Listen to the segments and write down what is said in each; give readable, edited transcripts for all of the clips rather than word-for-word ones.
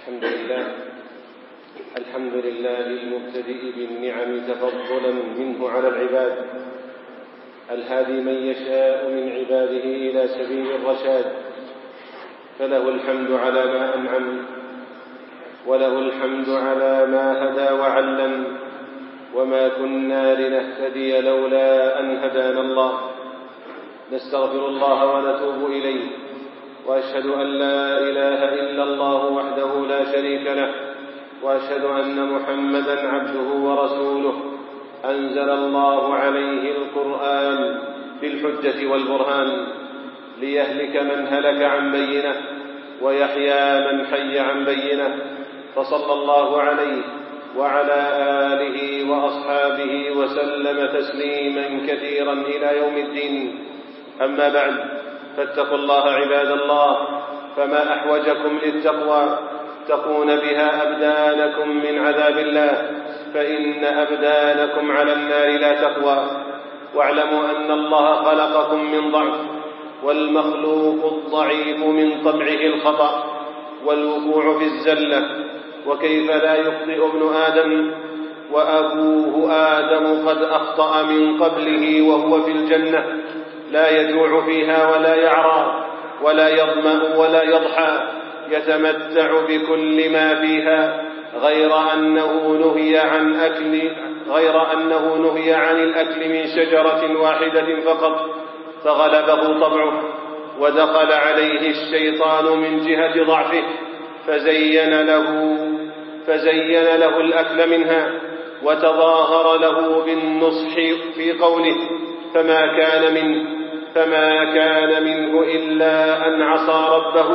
الحمد لله المبتدئ بالنعم تفضلا منه على العباد، الهادي من يشاء من عباده إلى سبيل الرشاد، فله الحمد على ما أنعم، وله الحمد على ما هدى وعلم، وما كنا لنهتدي لولا أن هدانا الله. نستغفر الله ونتوب إليه، وأشهد أن لا إله إلا الله وحده لا شريك له، وأشهد أن محمدًا عبده ورسوله. أنزل الله عليه القرآن بالحجة والبرهان ليهلك من هلك عن بينة ويحيى من حي عن بينة، فصلى الله عليه وعلى آله وأصحابه وسلم تسليما كثيرا إلى يوم الدين. أما بعد، فاتقوا الله عباد الله، فما أحوجكم للتقوى تقون بها أبدانكم من عذاب الله، فإن أبدانكم على النار لا تقوى. واعلموا أن الله خلقكم من ضعف، والمخلوق الضعيف من طبعه الخطأ والوقوع في الزلة، وكيف لا يخطئ ابن آدم وأبوه آدم قد أخطأ من قبله وهو في الجنة، لا يجوع فيها ولا يعرى ولا يظمأ ولا يضحى، يتمتع بكل ما فيها، غير أنه نهي عن الأكل من شجرة واحدة فقط، فغلبه طبعه، ودخل عليه الشيطان من جهة ضعفه فزين له الأكل منها، وتظاهر له بالنصح في قوله: فما كان منه إلا أن عصى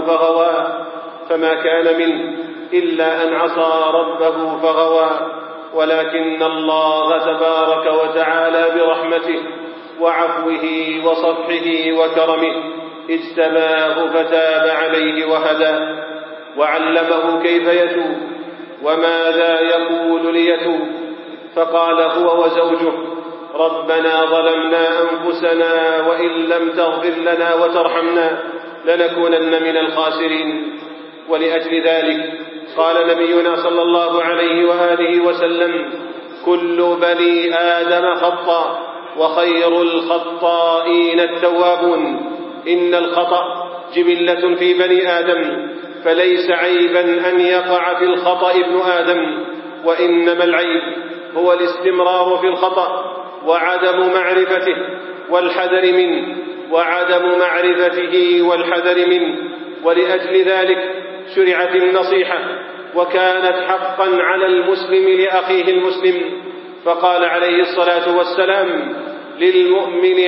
ربه فغوى، ولكن الله تبارك وتعالى برحمته وعفوه وصفحه وكرمه اجتباه فتاب عليه وهدى، وعلمه كيف يتوب وماذا يقول ليتوب، فقال هو وزوجه: ربنا ظلمنا أنفسنا وإن لم تغفر لنا وترحمنا لنكونن من الخاسرين. ولأجل ذلك قال نبينا صلى الله عليه وآله وسلم: كل بني آدم خطاء، وخير الخطائين التوابون. إن الخطأ جبلة في بني آدم، فليس عيبا أن يقع في الخطأ ابن آدم، وإنما العيب هو الاستمرار في الخطأ وعدم معرفته والحذر منه. ولأجل ذلك شرعت النصيحة، وكانت حقا على المسلم لأخيه المسلم، فقال عليه الصلاة والسلام: للمؤمن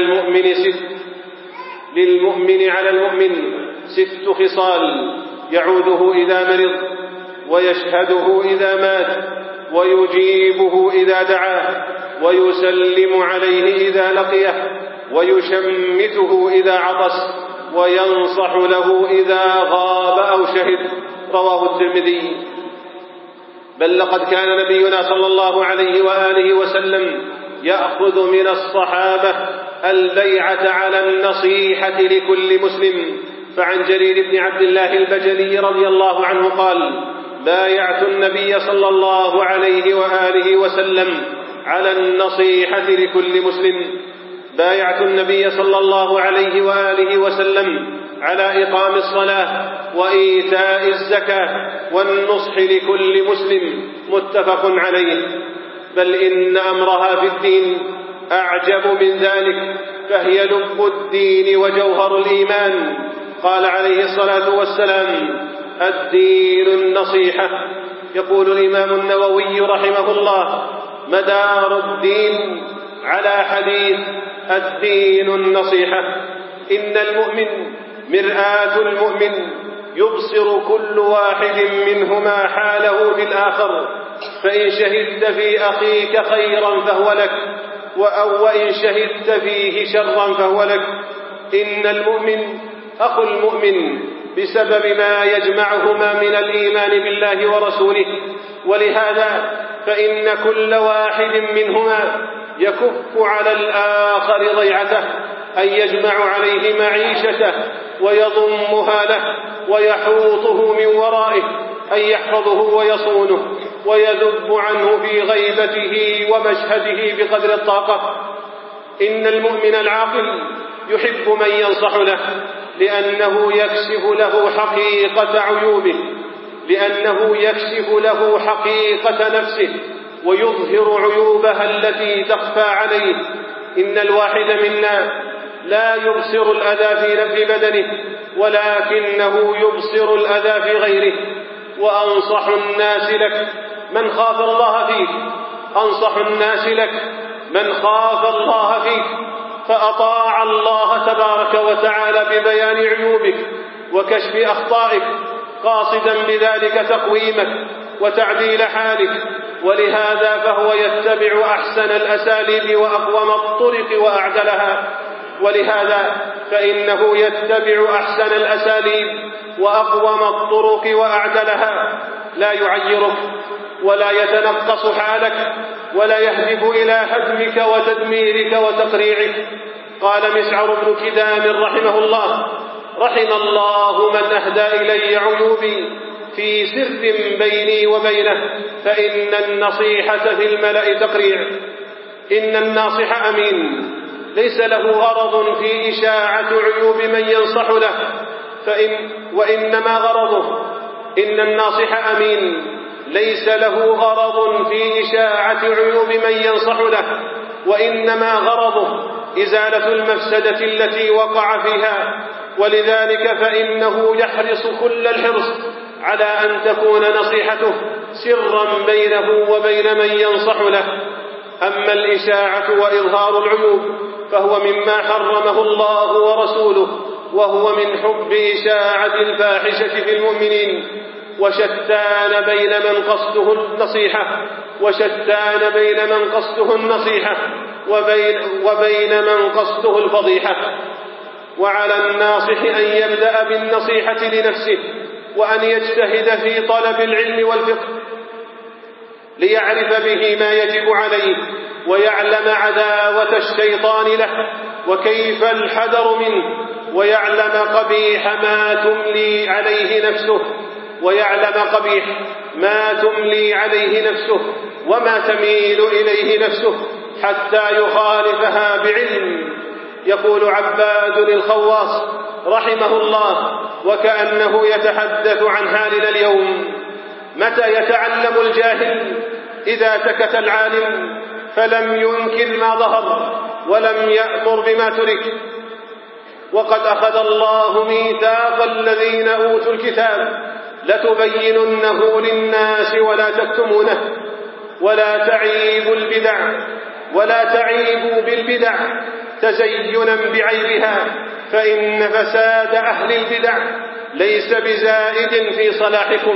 على المؤمن 6 خصال: يعوده إذا مرض، ويشهده إذا مات، ويجيبه إذا دعاه، ويسلم عليه إذا لقيه، ويشمته إذا عطس، وينصح له إذا غاب أو شهد. رواه الترمذي. بل لقد كان نبينا صلى الله عليه وآله وسلم يأخذ من الصحابة البيعة على النصيحة لكل مسلم. فعن جرير بن عبد الله البجلي رضي الله عنه قال: بايعت النبي صلى الله عليه وآله وسلم على النصيحة لكل مسلم. بايعت النبي صلى الله عليه وآله وسلم على إقام الصلاة وإيتاء الزكاة والنصح لكل مسلم، متفق عليه. بل إن أمرها في الدين أعجب من ذلك، فهي لب الدين وجوهر الإيمان. قال عليه الصلاة والسلام: الدين النصيحة. يقول الإمام النووي رحمه الله: مدار الدين على حديث الدين النصيحة. إن المؤمن مرآة المؤمن، يبصر كل واحد منهما حاله في الآخر، فإن شهدت في أخيك خيرا فهو لك، وإن شهدت فيه شرا فهو لك. إن المؤمن أخو المؤمن بسبب ما يجمعهما من الإيمان بالله ورسوله، ولهذا فإن كل واحد منهما يكف على الآخر ضيعته، أن يجمع عليه معيشته ويضمها له ويحوطه من ورائه، أن يحفظه ويصونه ويذب عنه في غيبته ومشهده بقدر الطاقة. إن المؤمن العاقل يحب من ينصح له لأنه يكشف له حقيقة عيوبه، لأنه يكشف له حقيقة نفسه ويظهر عيوبها التي تخفى عليه. إن الواحد منا لا يبصر الأذى في بدنه ولكنه يبصر الأذى في غيره. وأنصح الناس لك من خاف الله فيك، أنصح الناس لك من خاف الله فيك فأطاع الله تبارك وتعالى ببيان عيوبك وكشف أخطائك، قاصدا بذلك تقويمك وتعديل حالك. ولهذا فهو يتبع أحسن الأساليب وأقوم الطرق وأعدلها. ولهذا فإنه يتبع أحسن الأساليب وأقوم الطرق وأعدلها، لا يعيرك ولا يتنقص حالك ولا يهدف إلى هدمك وتدميرك وتقريعك. قال مسعر بن كدام رحمه الله: رحم الله من أهدى إلي عيوبي في سر بيني وبينه، فإن النصيحة في الملأ تقريع. إن الناصح أمين ليس له غرض في إشاعة عيوب من ينصح له، وإنما غرضه إن الناصح أمين ليس له غرض في إشاعة عيوب من ينصح له، وإنما غرضه إزالة المفسدة التي وقع فيها. ولذلك فإنه يحرص كل الحرص على أن تكون نصيحته سرا بينه وبين من ينصح له. أما الإشاعة وإظهار العيوب فهو مما حرمه الله ورسوله، وهو من حب إشاعة الفاحشة في المؤمنين. وشتان بين من قصده النصيحة وبين من قصده الفضيحة. وعلى الناصح أن يبدأ بالنصيحة لنفسه، وأن يجتهد في طلب العلم والفقه ليعرف به ما يجب عليه، ويعلم عداوة الشيطان له وكيف الحذر منه، ويعلم قبيح ما تملي عليه نفسه وما تميل إليه نفسه حتى يخالفها بعلم. يقول عباد الخواص رحمه الله وكأنه يتحدث عن حالنا اليوم: متى يتعلم الجاهل إذا سكت العالم فلم ينكر ما ظهر ولم يأمر بما ترك؟ وقد أخذ الله ميثاق الذين أوتوا الكتاب لتبيننه للناس ولا تكتمونه. ولا تعيبوا بالبدع تزينا بعيبها، فإن فساد أهل البدع ليس بزائد في صلاحكم.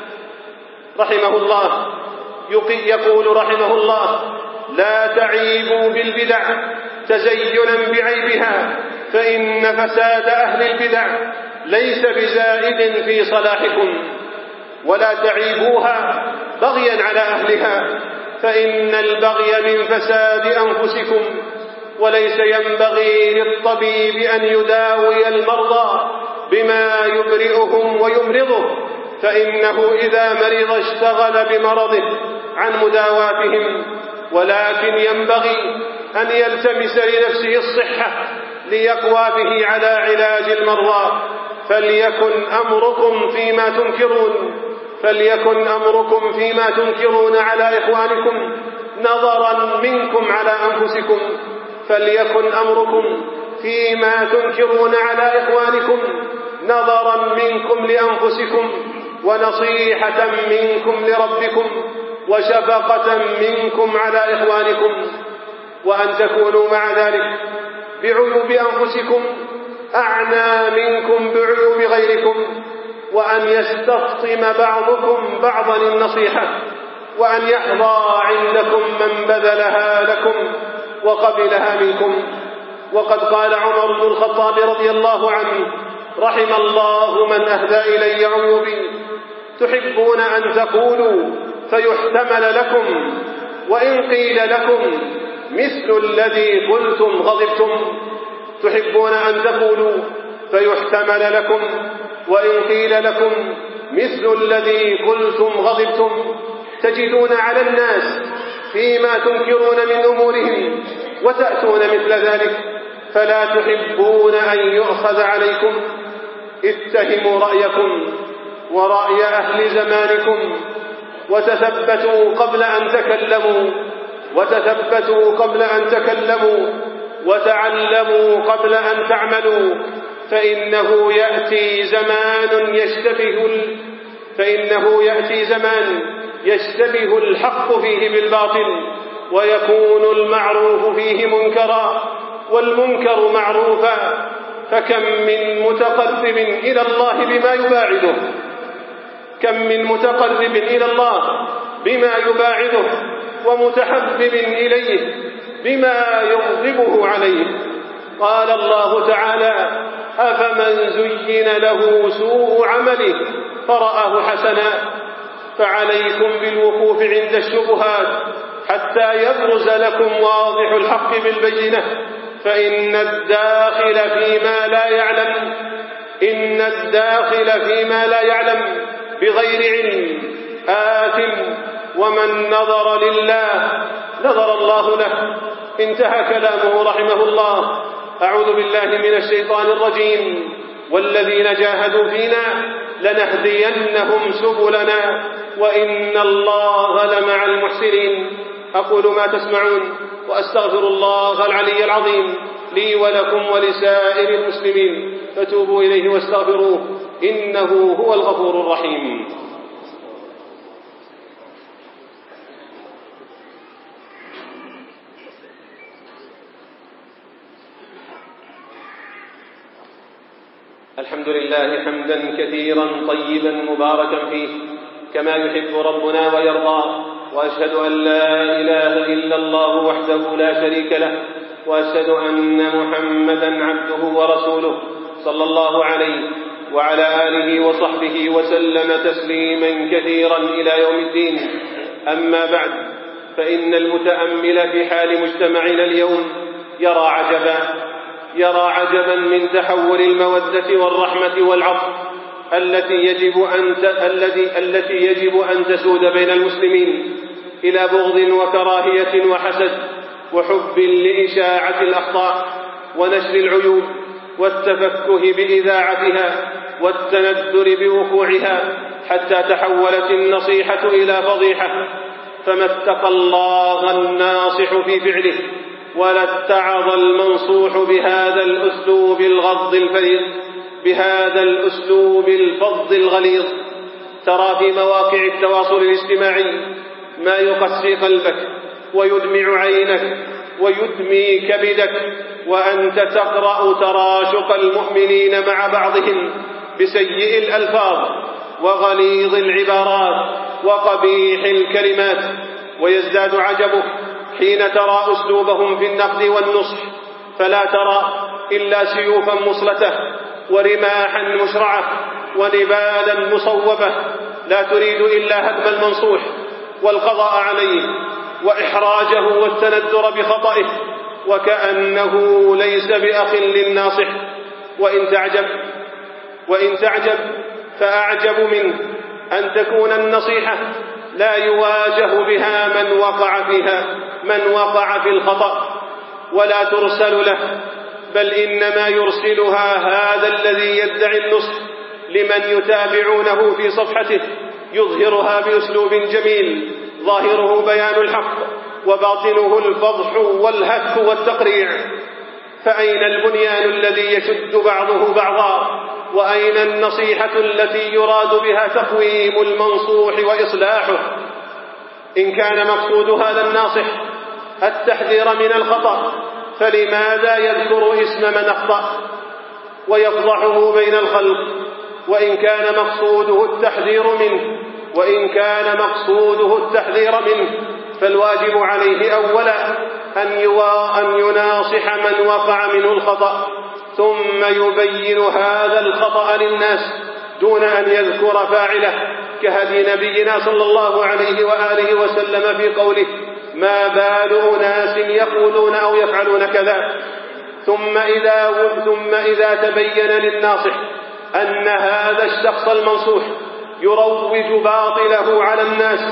يقول رحمه الله: لا تعيبوا بالبدع تزينا بعيبها، فإن فساد أهل البدع ليس بزائد في صلاحكم. ولا تعيبوها بغيا على أهلها، فإن البغي من فساد أنفسكم. وليس ينبغي للطبيب أن يداوي المرضى بما يبرئهم ويمرضه، فإنه إذا مرض اشتغل بمرضه عن مداواتهم، ولكن ينبغي أن يلتمس لنفسه الصحة ليقوى به على علاج المرضى. فليكن أمركم فيما تنكرون على إخوانكم نظرا منكم على أنفسكم. فليكن أمركم فيما تنكرون على إخوانكم نظرا منكم لأنفسكم، ونصيحة منكم لربكم، وشفقة منكم على إخوانكم. وأن تكونوا مع ذلك بعيوب أنفسكم أعنى منكم بعيوب غيركم، وأن يستفطم بعضكم بعضا النصيحة، وأن يحظى عندكم من بذلها لكم وقبلها منكم. وقد قال عمر بن الخطاب رضي الله عنه: رحم الله من أهدى إلي عيوبي. تحبون أن تقولوا فيحتمل لكم، وإن قيل لكم مثل الذي قلتم غضبتم. تحبون أن تقولوا فيحتمل لكم، وإن قيل لكم مثل الذي قلتم غضبتم تجدون على الناس فيما تنكرون من أمورهم وتأتون مثل ذلك فلا تحبون أن يؤخذ عليكم. اتهموا رأيكم ورأي أهل زمانكم وتثبتوا قبل أن تكلموا وتعلموا قبل أن تعملوا، فإنه يأتي زمان يشتبه الحق فيه بالباطل ويكون المعروف فيه منكرا والمنكر معروفا. فكم من متقرب إلى الله بما يباعده ومتحبب إليه بما يغضبه عليه. قال الله تعالى: أفمن زين له سوء عمله فرآه حسنا. فعليكم بالوقوف عند الشبهات حتى يبرز لكم واضح الحق بالبينة، فإن الداخل فيما لا يعلم بغير علم آثم، ومن نظر لله نظر الله له. انتهى كلامه رحمه الله. أعوذ بالله من الشيطان الرجيم. والذين جاهدوا فينا لنهدينهم سبلنا وإن الله لمع المحسنين. أقول ما تسمعون وأستغفر الله العلي العظيم لي ولكم ولسائر المسلمين، فتوبوا إليه واستغفروه إنه هو الغفور الرحيم. الحمد لله حمدا كثيرا طيبا مباركا فيه كما يحب ربنا ويرضى، وأشهد أن لا إله إلا الله وحده لا شريك له، وأشهد أن محمدا عبده ورسوله صلى الله عليه وعلى آله وصحبه وسلم تسليما كثيرا إلى يوم الدين. أما بعد، فإن المتأمل في حال مجتمعنا اليوم يرى عجبا من تحول المودة والرحمة والعطف التي يجب أن تسود بين المسلمين إلى بغض وكراهية وحسد وحب لإشاعة الأخطاء ونشر العيوب والتفكه بإذاعتها والتندر بوقوعها، حتى تحولت النصيحة إلى فضيحة. فما اتقى الله الناصح في فعله ولا اتعظ المنصوح بهذا الأسلوب الغض الفريض، بهذا الأسلوب الفظ الغليظ. ترى في مواقع التواصل الاجتماعي ما يقسي قلبك ويدمع عينك ويدمي كبدك وأنت تقرأ تراشق المؤمنين مع بعضهم بسيء الألفاظ وغليظ العبارات وقبيح الكلمات. ويزداد عجبك حين ترى أسلوبهم في النقد والنصح، فلا ترى إلا سيوفا مصلته ورماحا مشرعة ونبالا مصوبة، لا تريد إلا هدم المنصوح والقضاء عليه وإحراجه والتندر بخطئه، وكأنه ليس بأخ للناصح. وإن تعجب فأعجب منه أن تكون النصيحة لا يواجه بها من وقع في الخطأ ولا ترسل له، بل إنما يرسلها هذا الذي يدعي النصح لمن يتابعونه في صفحته، يظهرها بأسلوب جميل ظاهره بيان الحق وباطنه الفضح والهتك والتقريع. فأين البنيان الذي يشد بعضه بعضا؟ وأين النصيحة التي يراد بها تقويم المنصوح وإصلاحه؟ إن كان مقصود هذا الناصح التحذير من الخطأ، فلماذا يذكر اسم من أخطأ ويفضحه بين الخلق؟ وإن كان مقصوده التحذير منه فالواجب عليه أولا أن يناصح من وقع منه الخطأ، ثم يبين هذا الخطأ للناس دون أن يذكر فاعله، كهدي نبينا صلى الله عليه وآله وسلم في قوله: ما بال أناس يقولون أو يفعلون كذا. ثم إذا تبين للناصح أن هذا الشخص المنصوح يروج باطله على الناس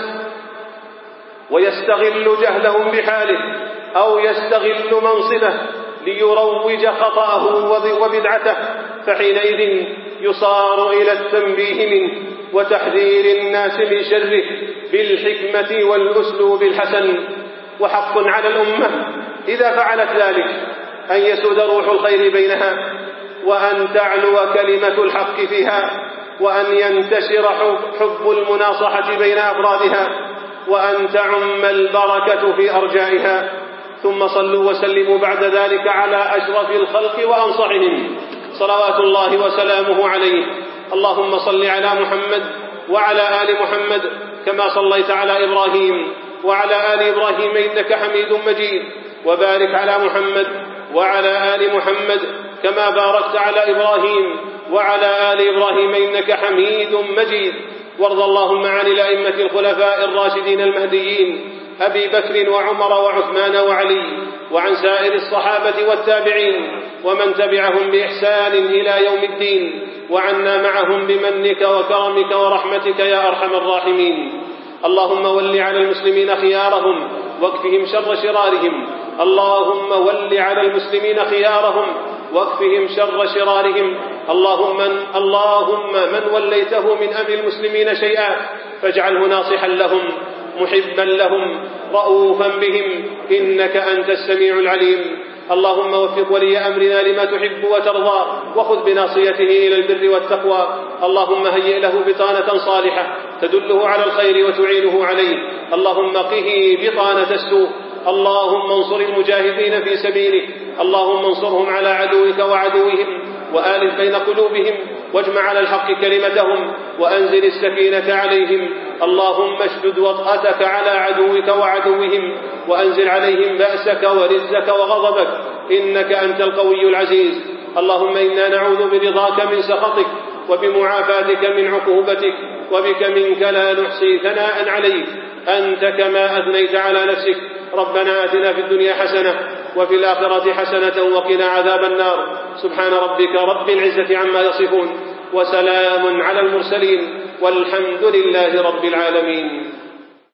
ويستغل جهلهم بحاله أو يستغل منصبه ليروج خطأه وبدعته، فحينئذ يصار إلى التنبيه منه وتحذير الناس من شره بالحكمة والأسلوب الحسن. وحق على الأمة إذا فعلت ذلك أن يسود روح الخير بينها، وأن تعلو كلمة الحق فيها، وأن ينتشر حب المناصحة بين أفرادها، وأن تعم البركة في أرجائها. ثم صلوا وسلموا بعد ذلك على أشرف الخلق وأنصحهم صلوات الله وسلامه عليه. اللهم صل على محمد وعلى آل محمد كما صليت على إبراهيم وعلى آل إبراهيم إنك حميد مجيد، وبارك على محمد وعلى آل محمد كما باركت على إبراهيم وعلى آل إبراهيم إنك حميد مجيد. وارض اللهم عن الأئمة الخلفاء الراشدين المهديين أبي بكر وعمر وعثمان وعلي، وعن سائر الصحابة والتابعين ومن تبعهم بإحسان إلى يوم الدين، وعنا معهم بمنك وكرمك ورحمتك يا أرحم الراحمين. اللهم ول على المسلمين خيارهم واكفهم شر شرارهم. اللهم ول على المسلمين خيارهم واكفهم شر شرارهم. اللهم من وليته من أمر المسلمين شيئا فاجعله ناصحا لهم محبا لهم رؤوفا بهم إنك أنت السميع العليم. اللهم وفق ولي أمرنا لما تحب وترضى، وخذ بناصيته إلى البر والتقوى. اللهم هيئ له بطانة صالحة تدله على الخير وتعينه عليه. اللهم قه بطانة السوء. اللهم انصر المجاهدين في سبيلك. اللهم انصرهم على عدوك وعدوهم، وآلف بين قلوبهم، واجمع على الحق كلمتهم، وأنزل السكينة عليهم. اللهم اشدد وطأتك على عدوك وعدوهم، وأنزل عليهم بأسك ورزك وغضبك إنك أنت القوي العزيز. اللهم إنا نعوذ برضاك من سخطك وبمعافاتك من عقوبتك، وبك منك لا نحصي ثناء عليك أنت كما أثنيت على نفسك. ربنا آتنا في الدنيا حسنة وفي الآخرة حسنة وقنا عذاب النار. سبحان ربك رب العزة عما يصفون، وسلام على المرسلين، والحمد لله رب العالمين.